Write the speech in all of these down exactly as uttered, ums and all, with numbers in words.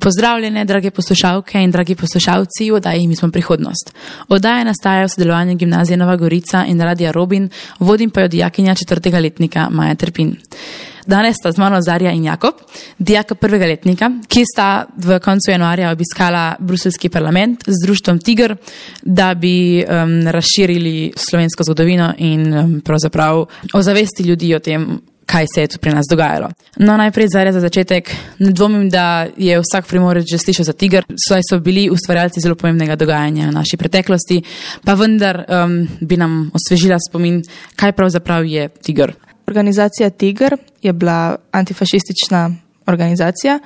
Pozdravljene, drage poslušalke in dragi poslušalci v oddaji Mi smo prihodnost. Oddaja nastaja v sodelovanju Gimnazije Nova Gorica in Radia Robin, vodim pa jo dijakinja četrtega letnika Maja Trpin. Danes sta z mano Zarja in Jakob, dijaka prvega letnika, ki sta v koncu januarja obiskala bruseljski parlament z društvom Tiger, da bi um, razširili slovensko zgodovino in um, pravzaprav ozavesti ljudi o tem, kaj se je tu pri nas dogajalo. No, najprej Zarja za začetek. Ne dvomim, da je vsak Primorec že slišal za Tiger, saj so bili ustvarjalci zelo pomembnega dogajanja v naši preteklosti, pa vendar um, bi nam osvežila spomin, kaj pravzaprav je Tiger. Organizacija Tiger je bila antifašistična organizacija,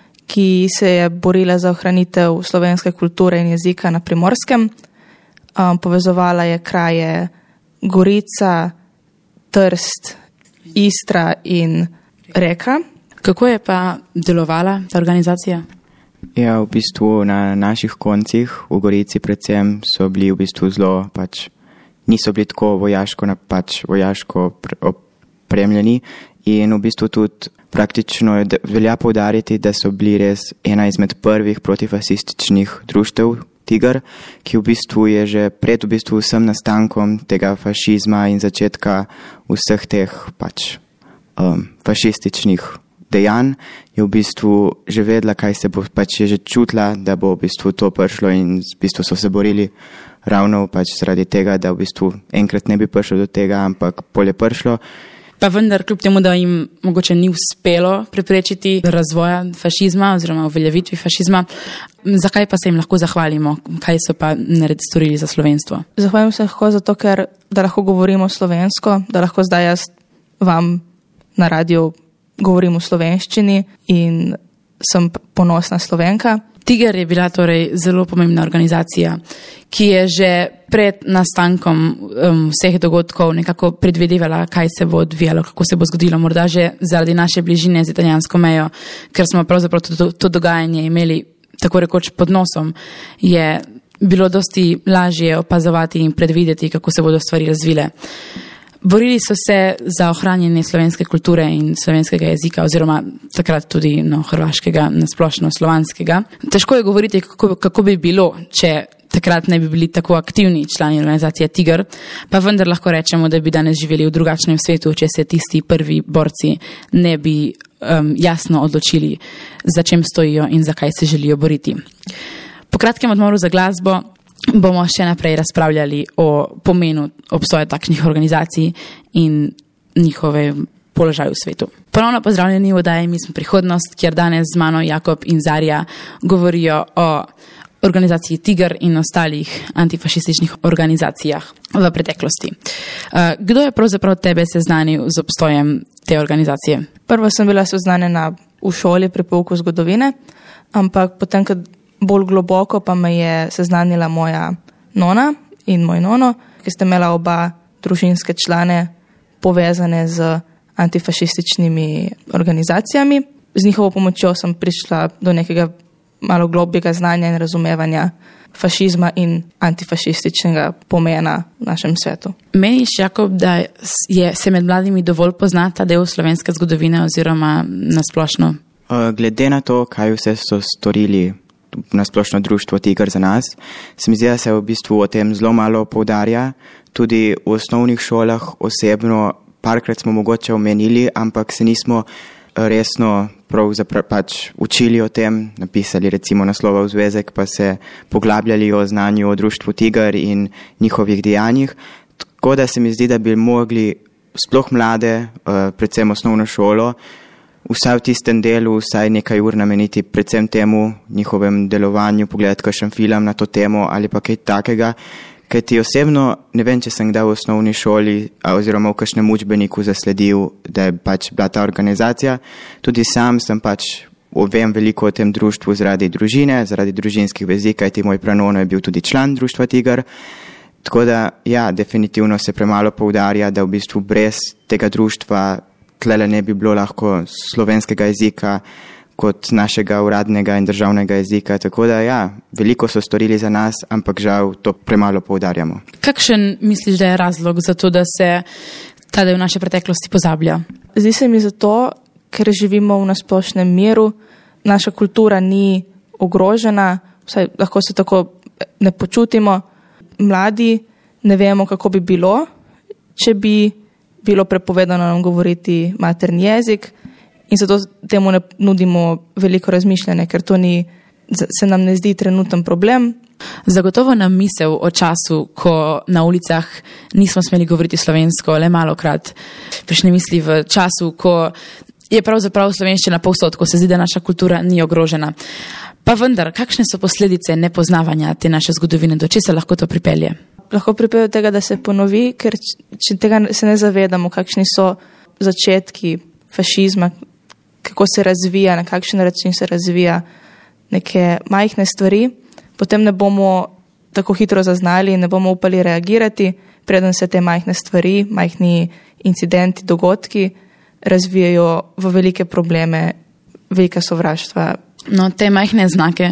ki se je borila za ohranitev slovenske kulture in jezika na Primorskem. Um, povezovala je kraje Gorica, Trst, Istra in Reka. Kako je pa delovala ta organizacija? Ja, v bistvu na naših koncih, v Gorici predvsem, so bili v bistvu zelo, pač niso bili tako vojaško, pač vojaško opremljeni in v bistvu tudi praktično velja poudariti, da so bili res ena izmed prvih protifasističnih društev Tiger, ki v bistvu je že pred v bistvu vsem nastankom tega fašizma in začetka vseh teh pač um, fašističnih dejanj, je v bistvu že vedela, kaj se bo, pač je že čutila, da bo v bistvu to prišlo in v bistvu so se borili ravno pač zaradi tega, da v bistvu enkrat ne bi prišlo do tega, ampak pol je prišlo. Pa vendar, kljub temu, da jim mogoče ni uspelo preprečiti razvoja fašizma oziroma uveljavitvi fašizma, zakaj pa se jim lahko zahvalimo? Kaj so pa naredili storili za slovenstvo? Zahvaljujem se lahko zato, ker da lahko govorimo slovensko, da lahko zdaj jaz vam na radiju govorim v slovenščini in sem ponosna Slovenka. Tiger je bila torej zelo pomembna organizacija, ki je že pred nastankom um, vseh dogodkov nekako predvidevala, kaj se bo odvijalo, kako se bo zgodilo, morda že zaradi naše bližine z italijansko mejo, ker smo pravzaprav to, to dogajanje imeli tako rekoč pod nosom, je bilo dosti lažje opazovati in predvideti, kako se bodo stvari razvile. Borili so se za ohranjanje slovenske kulture in slovenskega jezika oziroma takrat tudi no, hrvaškega, nasplošno slovanskega. Težko je govoriti, kako, kako bi bilo, če takrat ne bi bili tako aktivni člani organizacije Tiger, pa vendar lahko rečemo, da bi danes živeli v drugačnem svetu, če se tisti prvi borci ne bi um, jasno odločili, za čem stojijo in zakaj se želijo boriti. Po kratkem odmoru za glasbo bomo še naprej razpravljali o pomenu obstoja takšnih organizacij in njihove položaju v svetu. Ponovno pozdravljeni v oddaji Mi smo prihodnost, kjer danes z mano Jakob in Zarja govorijo o organizaciji Tiger in ostalih antifašističnih organizacijah v preteklosti. Kdo je pravzaprav tebe seznanil z obstojem te organizacije? Prvo sem bila seznanjena v šoli pri pouku zgodovine, ampak potem, kad bolj globoko pa me je seznanila moja nona in moj nono, ki sta imela oba družinske člane povezane z antifašističnimi organizacijami. Z njihovo pomočjo sem prišla do nekega malo globjega znanja in razumevanja fašizma in antifašističnega pomena v našem svetu. Meniš, Jakob, da je, se med mladimi dovolj poznata del slovenske zgodovine oziroma nasplošno? Glede na to, kaj vse so storili na splošno društvo Tiger za nas, se mi zdi, da se v bistvu o tem zelo malo poudarja. Tudi v osnovnih šolah osebno parkrat smo mogoče omenili, ampak se nismo resno prav pač učili o tem, napisali recimo naslova v zvezek, pa se poglabljali o znanju o društvu Tiger in njihovih dejanjih. Tako da se mi zdi, da bi mogli sploh mlade, predvsem osnovno šolo, vsaj v tistem delu, vsaj nekaj ur nameniti predvsem temu njihovem delovanju, pogledati kakšen film na to temo ali pa kaj takega, ker ti osebno, ne vem, če sem kdaj v osnovni šoli oziroma v kakšnem učbeniku zasledil, da je pač bila ta organizacija. Tudi sam sem pač vem veliko o tem društvu zaradi družine, zaradi družinskih vezi, kajti moj pranono je bil tudi član društva Tiger. Tako da, ja, definitivno se premalo poudarja, da v bistvu brez tega društva tlele ne bi bilo lahko slovenskega jezika kot našega uradnega in državnega jezika. Tako da, ja, veliko so storili za nas, ampak žal to premalo poudarjamo. Kakšen misliš, da je razlog za to, da se ta del naše preteklosti pozablja? Zdi se mi zato, ker živimo v nasplošnem miru, naša kultura ni ogrožena, vsaj lahko se tako ne počutimo. Mladi ne vemo, kako bi bilo, če bi bilo prepovedano nam govoriti materni jezik, in zato temu ne nudimo veliko razmišljanja, ker to ni, se nam ne zdi trenuten problem. Zagotovo nam misel o času, ko na ulicah nismo smeli govoriti slovensko, le malokrat. Prejšnje misli v času, ko je pravzaprav slovenščina povsod, ko se zdi, da naša kultura ni ogrožena. Pa vendar, kakšne so posledice nepoznavanja te naše zgodovine, do česa lahko to pripelje? Lahko pripelje do tega, da se ponovi, ker če tega se ne zavedamo, kakšni so začetki fašizma, kako se razvija, na kakšen način se razvija neke majhne stvari, potem ne bomo tako hitro zaznali in ne bomo upali reagirati, preden se te majhne stvari, majhni incidenti, dogodki razvijajo v velike probleme, velika sovraštva. No, te majhne znake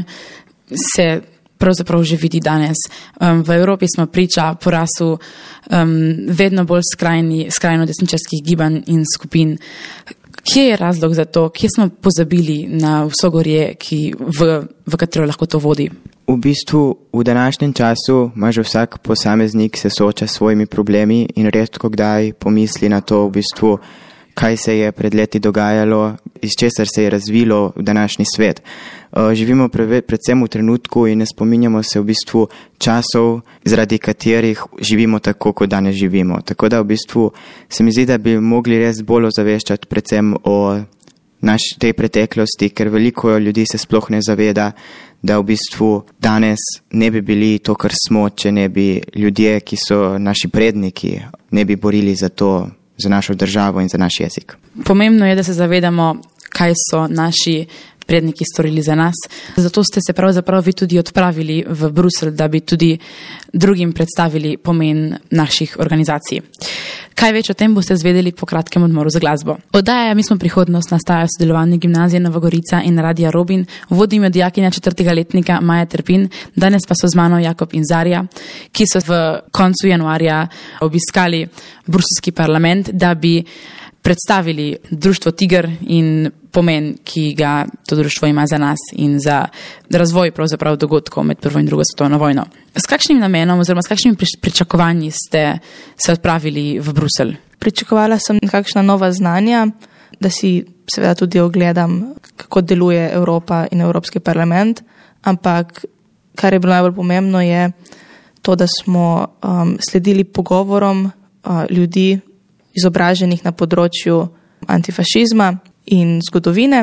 se pravzaprav že vidi danes. Um, v Evropi smo priča porasu um, vedno bolj skrajni, skrajno desničarskih gibanj in skupin. Kje je razlog za to? Kje smo pozabili na vso gorje, ki v, v katero lahko to vodi? V bistvu v današnjem času ima že vsak posameznik se sooča s svojimi problemi in redko kdaj pomisli na to, v bistvu, kaj se je pred leti dogajalo, iz česar se je razvilo v današnji svet. Živimo predvsem v trenutku in ne spominjamo se v bistvu časov, zaradi katerih živimo tako, kot danes živimo. Tako da v bistvu se mi zdi, da bi mogli res bolj ozaveščati predvsem o naš tej preteklosti, ker veliko ljudi se sploh ne zaveda, da v bistvu danes ne bi bili to, kar smo, če ne bi ljudje, ki so naši predniki, ne bi borili za to, za našo državo in za naš jezik. Pomembno je, da se zavedamo, kaj so naši predniki storili za nas. Zato ste se pravzaprav vi tudi odpravili v Bruselj, da bi tudi drugim predstavili pomen naših organizacij. Kaj več o tem boste zvedeli po kratkem odmoru za glasbo. Oddaja Mi smo prihodnost nastaja v sodelovanju Gimnazije Nova Gorica in Radia Robin. Vodim jo dijakinja četrtega letnika Maja Trpin, danes pa so z mano Jakob in Zarja, ki so v koncu januarja obiskali bruseljski parlament, da bi predstavili društvo Tiger in pomen, ki ga to društvo ima za nas in za razvoj pravzaprav dogodkov med prvo in drugo svetovno vojno. S kakšnim namenom oziroma s kakšnimi pričakovanji ste se odpravili v Bruselj? Pričakovala sem kakšna nova znanja, da si seveda tudi ogledam, kako deluje Evropa in Evropski parlament, ampak kar je bilo najbolj pomembno je to, da smo um, sledili pogovorom uh, ljudi, izobraženih na področju antifašizma in zgodovine,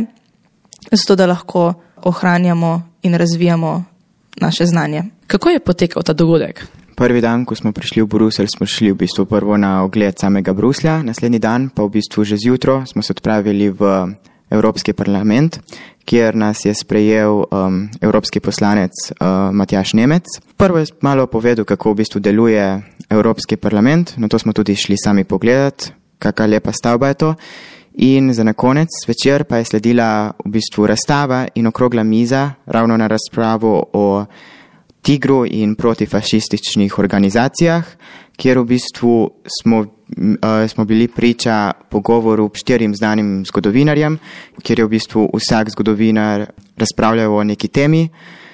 zato da lahko ohranjamo in razvijamo naše znanje. Kako je potekal ta dogodek? Prvi dan, ko smo prišli v Bruselj, smo šli v bistvu prvo na ogled samega Bruslja, naslednji dan pa v bistvu že zjutro smo se odpravili v Evropski parlament, kjer nas je sprejel um, evropski poslanec uh, Matjaž Nemec. Prvo je malo povedal, kako v bistvu deluje Evropski parlament, no to smo tudi šli sami pogledati, kakva lepa stavba je to. In za na konec večer pa je sledila v bistvu razstava in okrogla miza ravno na razpravo o Tigru in protifašističnih organizacijah, kjer v bistvu smo, uh, smo bili priča pogovoru štirim znanim zgodovinarjem, kjer je v bistvu vsak zgodovinar razpravljal o neki temi,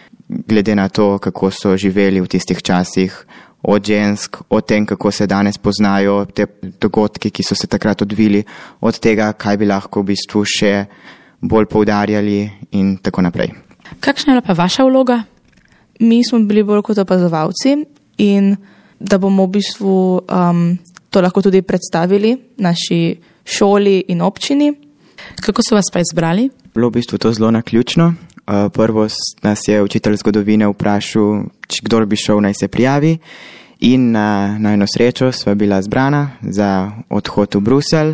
glede na to, kako so živeli v tistih časih, od žensk, od tem, kako se danes poznajo te dogodki, ki so se takrat odvili, od tega, kaj bi lahko v bistvu še bolj poudarjali in tako naprej. Kakšna je pa vaša vloga? Mi smo bili bolj kot opazovalci in da bomo v bistvu um, to lahko tudi predstavili naši šoli in občini. Kako so vas pa izbrali? Bilo v bistvu to zelo naključno. Prvo nas je učitelj zgodovine vprašal, če kdor bi šel, naj se prijavi, in na, na eno srečo sva bila zbrana za odhod v Bruselj.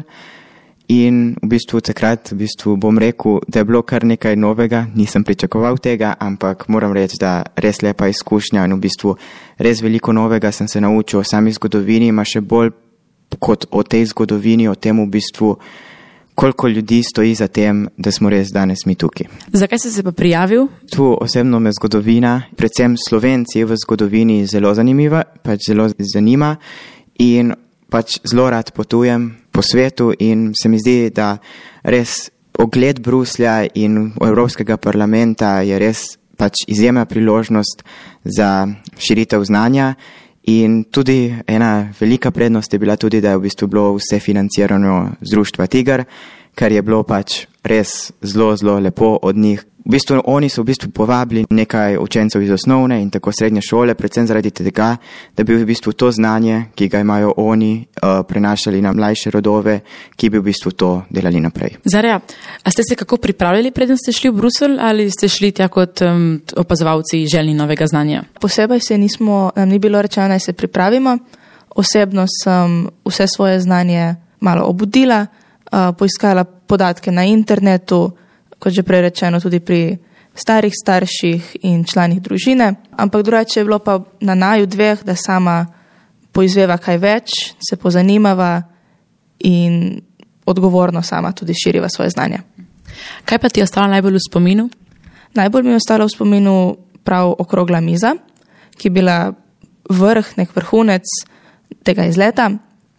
In v bistvu takrat v bistvu bom rekel, da je bilo kar nekaj novega, nisem pričakoval tega, ampak moram reči, da res lepa izkušnja in v bistvu res veliko novega sem se naučil o sami zgodovini, ima še bolj kot o tej zgodovini, o tem v bistvu, koliko ljudi stoji za tem, da smo res danes mi tukaj. Zakaj si se pa prijavil? Tu osebno me zgodovina, predvsem Slovenci v zgodovini zelo zanimiva, pač zelo zanima in pač zelo rad potujem po svetu in se mi zdi, da res Ogled Bruslja in Evropskega parlamenta je res pač izjemna priložnost za širitev znanja in tudi ena velika prednost je bila tudi, da je v bistvu bilo vse financirano z društva Tiger, kar je bilo pač res zelo, zelo lepo od njih. V bistvu oni so v bistvu povabili nekaj učencev iz osnovne in tako srednje šole, predvsem zaradi tega, da bi v bistvu to znanje, ki ga imajo oni, uh, prenašali na mlajše rodove, ki bi v bistvu to delali naprej. Zarja, a ste se kako pripravljali, preden ste šli v Bruselj, ali ste šli tja kot um, opazovalci željni novega znanja? Posebej se nismo, nam ni bilo rečeno, naj se pripravimo. Osebno sem vse svoje znanje malo obudila, uh, poiskala podatke na internetu, kot že prej rečeno, tudi pri starih starših in članih družine. Ampak drugače je bilo pa na naju dveh, da sama poizveva kaj več, se pozanimava in odgovorno sama tudi širiva svoje znanje. Kaj pa ti je ostalo najbolj v spominu? Najbolj mi je ostalo v spominu prav okrogla miza, ki je bila vrh, nek vrhunec tega izleta,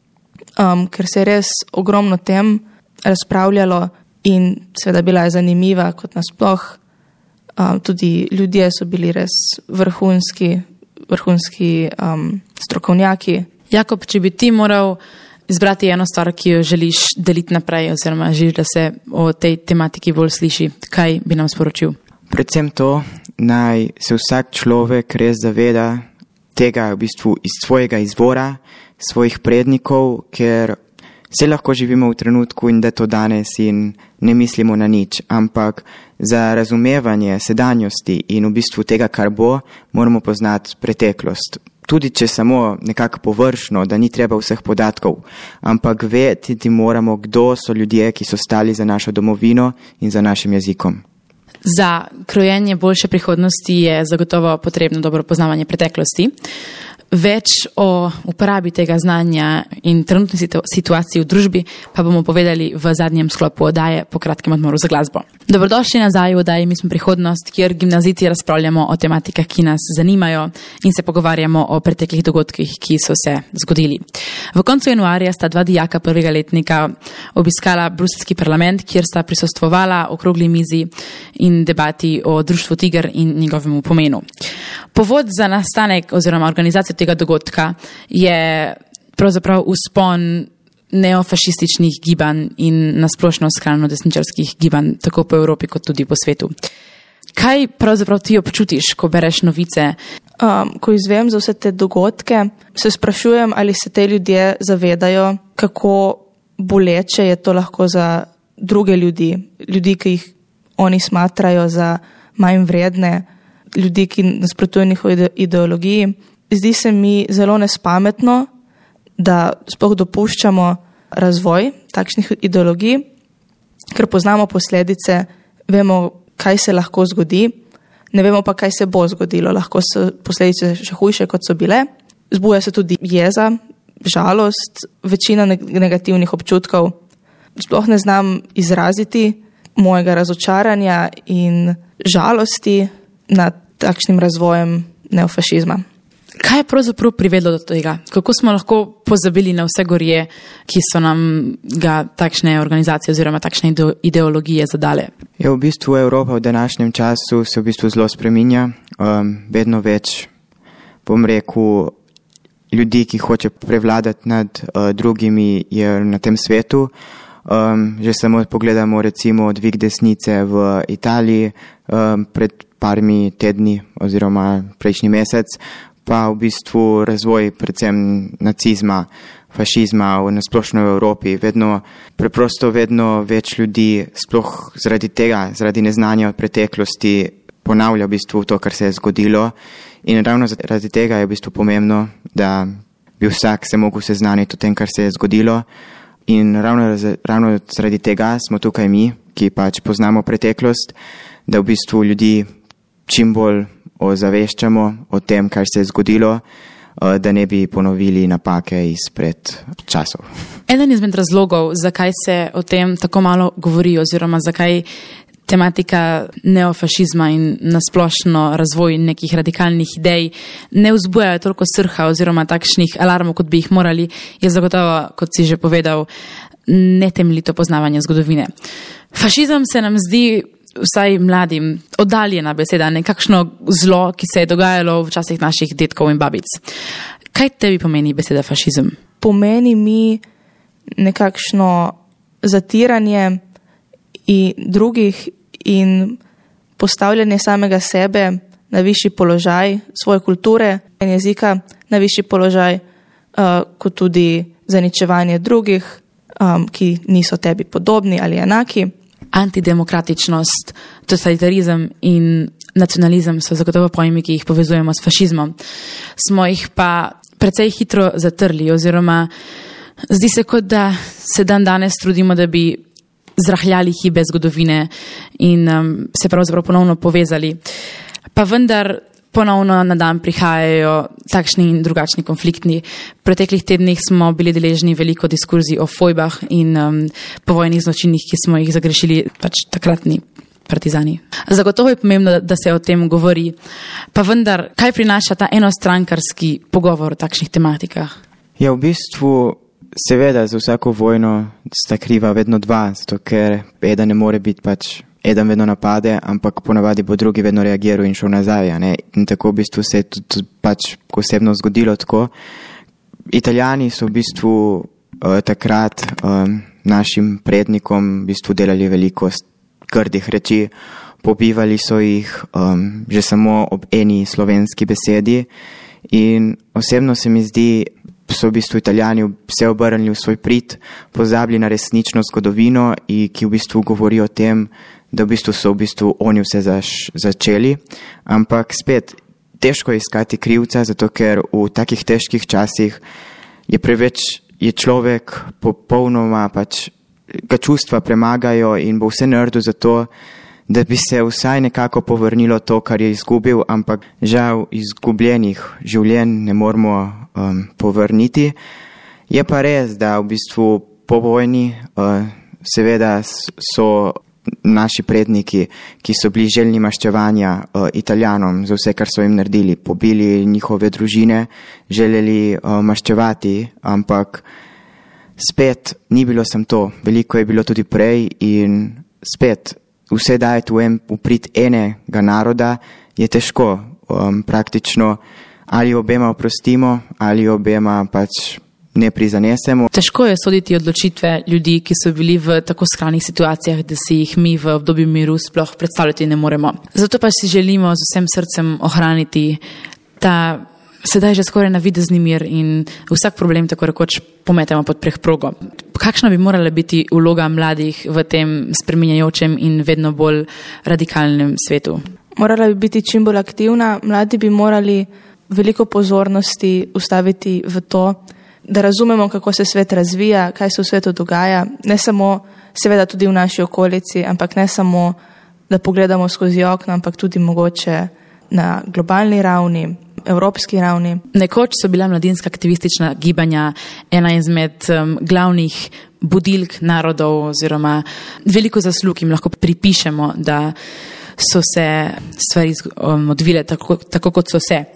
um, ker se je res ogromno tem razpravljalo in seveda bila je zanimiva kot nasploh. Um, tudi ljudje so bili res vrhunski, vrhunski um, strokovnjaki. Jakob, če bi ti moral izbrati eno stvar, ki jo želiš deliti naprej oziroma želiš, da se o tej tematiki bolj sliši, kaj bi nam sporočil? Predvsem to, naj se vsak človek res zaveda tega v bistvu iz svojega izvora, svojih prednikov, ker vse lahko živimo v trenutku in da to danes in ne mislimo na nič, ampak za razumevanje sedanjosti in v bistvu tega, kar bo, moramo poznati preteklost. Tudi če samo nekako površno, da ni treba vseh podatkov, ampak vedeti moramo, kdo so ljudje, ki so stali za našo domovino in za našim jezikom. Za krojenje boljše prihodnosti je zagotovo potrebno dobro poznavanje preteklosti. Več o uporabi tega znanja in trenutni situaciji v družbi pa bomo povedali v zadnjem sklopu oddaje po kratkem odmoru za glasbo. Dobrodošli nazaj v oddaji Mi smo prihodnost, kjer gimnazijci razpravljamo o tematikah, ki nas zanimajo in se pogovarjamo o preteklih dogodkih, ki so se zgodili. V koncu januarja sta dva dijaka prvega letnika obiskala bruseljski parlament, kjer sta prisostvovala okrogli mizi in debati o društvu Tiger in njegovemu pomenu. Povod za nastanek oziroma organizacijo tega dogodka je pravzaprav vzpon neofašističnih gibanj in nasplošno skrajno desničarskih gibanj, tako po Evropi kot tudi po svetu. Kaj pravzaprav ti občutiš, ko bereš novice? Um, ko izvem za vse te dogodke, se sprašujem, ali se te ljudje zavedajo, kako boleče je to lahko za druge ljudi, ljudi, ki jih oni smatrajo za manj vredne, ljudi, ki nasprotujejo njihovi ideologiji. Zdi se mi zelo nespametno, da sploh dopuščamo razvoj takšnih ideologij, ker poznamo posledice, vemo, kaj se lahko zgodi, ne vemo pa, kaj se bo zgodilo. Lahko so posledice še hujše, kot so bile. Zbuja se tudi jeza, žalost, večina negativnih občutkov. Sploh ne znam izraziti mojega razočaranja in žalosti nad takšnim razvojem neofašizma. Kaj je pravzaprav privedlo do tega? Kako smo lahko pozabili na vse gorje, ki so nam ga takšne organizacije oziroma takšne ideologije zadale? Ja, v bistvu Evropa v današnjem času se v bistvu zelo spreminja. Um, vedno več, bom rekel, ljudi, ki hoče prevladati nad uh, drugimi, je na tem svetu. Um, že samo pogledamo recimo dvig desnice v Italiji um, pred parmi tedni oziroma prejšnji mesec, pa v bistvu razvoj predvsem nacizma, fašizma v nasplošno v Evropi. Vedno, preprosto vedno več ljudi, sploh zaradi tega, zaradi neznanja od preteklosti, ponavlja v bistvu to, kar se je zgodilo. In ravno zaradi tega je v bistvu pomembno, da bi vsak se mogel seznaniti o tem, kar se je zgodilo. In ravno, ravno zaradi tega smo tukaj mi, ki pač poznamo preteklost, da v bistvu ljudi čim bolj ozaveščamo o tem, kar se je zgodilo, da ne bi ponovili napake izpred časov. Eden izmed razlogov, zakaj se o tem tako malo govori oziroma zakaj tematika neofašizma in nasplošno razvoj nekih radikalnih idej ne vzbujajo toliko srha oziroma takšnih alarmov, kot bi jih morali, je zagotovo, kot si že povedal, netemeljito poznavanje zgodovine. Fašizem se nam zdi vsaj mladim oddaljena beseda, nekakšno zlo, ki se je dogajalo v časih naših dedkov in babic. Kaj tebi pomeni beseda fašizem? Pomeni mi nekakšno zatiranje in drugih in postavljanje samega sebe na višji položaj, svoje kulture in jezika na višji položaj, uh, kot tudi zaničevanje drugih, um, ki niso tebi podobni ali enaki. Antidemokratičnost, totalitarizem in nacionalizem so zagotovo pojmi, ki jih povezujemo s fašizmom. Smo jih pa precej hitro zatrli, oziroma zdi se, kot da se dan danes trudimo, da bi zrahljali hibe zgodovine in um, se pravzaprav ponovno povezali. Pa vendar ponovno na dan prihajajo takšni in drugačni konfliktni. V preteklih tednih smo bili deležni veliko diskurzij o fojbah in um, povojnih zločinih, ki smo jih zagrešili pač takratni partizani. Zagotovo je pomembno, da, da se o tem govori. Pa vendar, kaj prinaša ta enostrankarski pogovor o takšnih tematikah? Ja, v bistvu seveda za vsako vojno sta kriva vedno dva, zato ker eden ne more biti pač, eden vedno napade, ampak ponavadi bo drugi vedno reagiral in šel nazaj. Ne? In tako v bistvu se je tudi pač osebno zgodilo tako. Italijani so v bistvu uh, takrat um, našim prednikom v bistvu delali veliko grdih reči, pobivali so jih um, že samo ob eni slovenski besedi in osebno se mi zdi, so v bistvu Italijani vse obrnili v svoj prid, pozabili na resnično zgodovino, in ki v bistvu govori o tem, da v bistvu so v bistvu oni vse zaš, začeli. Ampak spet, težko je iskati krivca, zato ker v takih težkih časih je preveč, je človek popolnoma pač, ga čustva premagajo in bo vse naredil za to, da bi se vsaj nekako povrnilo to, kar je izgubil, ampak žal izgubljenih življenj ne moramo um, povrniti. Je pa res, da v bistvu po vojni uh, seveda so naši predniki, ki so bili željni maščevanja uh, Italijanom za vse, kar so jim naredili, pobili njihove družine, želeli uh, maščevati, ampak spet ni bilo sem to, veliko je bilo tudi prej in spet vse dajeti v, en, v prid enega naroda je težko. Um, praktično ali obema oprostimo, ali obema pač ne prizanesemo. Težko je soditi odločitve ljudi, ki so bili v tako skrajnih situacijah, da si jih mi v obdobju miru sploh predstavljati ne moremo. Zato pa si želimo z vsem srcem ohraniti ta sedaj že skoraj navidezni mir in vsak problem tako rekoč pometemo pod preprogo. Kakšna bi morala biti vloga mladih v tem spreminjajočem in vedno bolj radikalnem svetu? Morala bi biti čim bolj aktivna. Mladi bi morali veliko pozornosti ustaviti v to, da razumemo, kako se svet razvija, kaj se v svetu dogaja. Ne samo, seveda tudi v naši okolici, ampak ne samo, da pogledamo skozi okno, ampak tudi mogoče na globalni ravni, evropski ravni. Nekoč so bila mladinska aktivistična gibanja ena izmed um, glavnih budilk narodov oziroma veliko zaslug jim lahko pripišemo, da so se stvari um, odvile tako, tako, kot so se.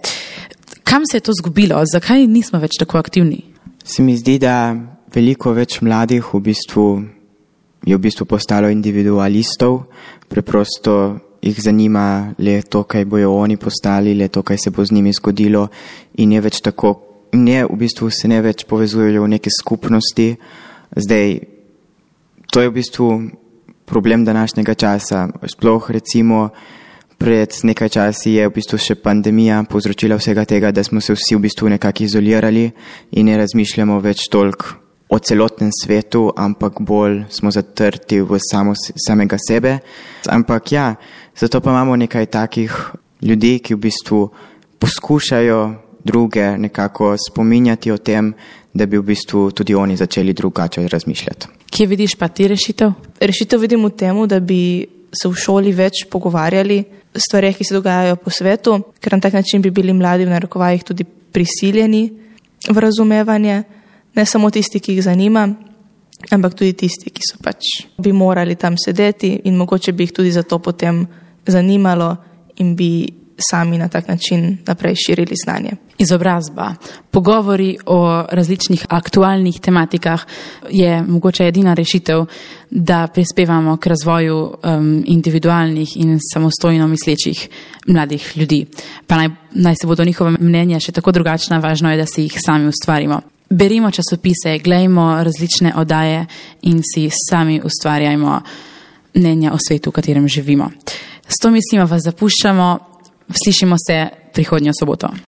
Kam se je to zgubilo? Zakaj nismo več tako aktivni? Se mi zdi, da veliko več mladih v bistvu je v bistvu postalo individualistov, preprosto jih zanima le to, kaj bojo oni postali, le to, kaj se bo z njimi zgodilo in je več tako, ne, v bistvu se ne več povezujejo v neke skupnosti. Zdaj, to je v bistvu problem današnjega časa. Sploh recimo pred nekaj časi je v bistvu še pandemija povzročila vsega tega, da smo se vsi v bistvu nekako izolirali in ne razmišljamo več toliko o celotnem svetu, ampak bolj smo zatrti v samo, samega sebe. Ampak ja, zato pa imamo nekaj takih ljudi, ki v bistvu poskušajo druge nekako spominjati o tem, da bi v bistvu tudi oni začeli drugače razmišljati. Kje vidiš pa ti rešitev? Rešitev vidim v tem, da bi se v šoli več pogovarjali o stvareh, ki se dogajajo po svetu, ker na tak način bi bili mladi v narekovajih tudi prisiljeni v razumevanje, ne samo tisti, ki jih zanima, ampak tudi tisti, ki so pač bi morali tam sedeti in mogoče bi jih tudi zato potem zanimalo in bi sami na tak način naprej širili znanje. Izobrazba, pogovori o različnih aktualnih tematikah je mogoče edina rešitev, da prispevamo k razvoju um, individualnih in samostojno mislečih mladih ljudi. Pa naj, naj se bodo njihove mnenja še tako drugačna, važno je, da si jih sami ustvarimo. Berimo časopise, glejmo različne oddaje in si sami ustvarjajmo mnenja o svetu, v katerem živimo. S to mislimo vas zapuščamo, slišimo se prihodnjo soboto.